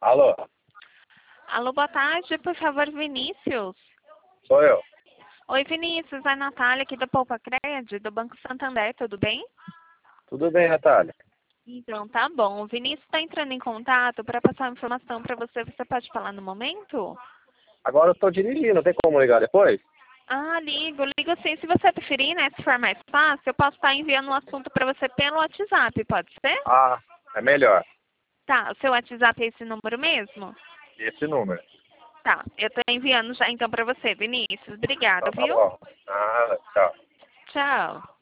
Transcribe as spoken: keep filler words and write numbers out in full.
Alô, Alô, boa tarde, por favor, Vinícius. sou eu. Oi, Vinícius, é a Natália aqui da Poupa Cred, do Banco Santander, tudo bem? Tudo bem, Natália? Então, tá bom. O Vinícius está entrando em contato para passar uma informação para você. Você pode falar no momento? Agora eu estou dirigindo, tem como ligar depois? Ah, ligo, ligo sim. Se você preferir, né, se for mais fácil, eu posso estar enviando um assunto para você pelo WhatsApp, pode ser? Ah, é melhor. Tá, o seu WhatsApp é esse número mesmo? Esse número. Tá, eu tô enviando já então para você, Vinícius. Obrigada, Então tá viu? bom. Ah, tchau. Tchau.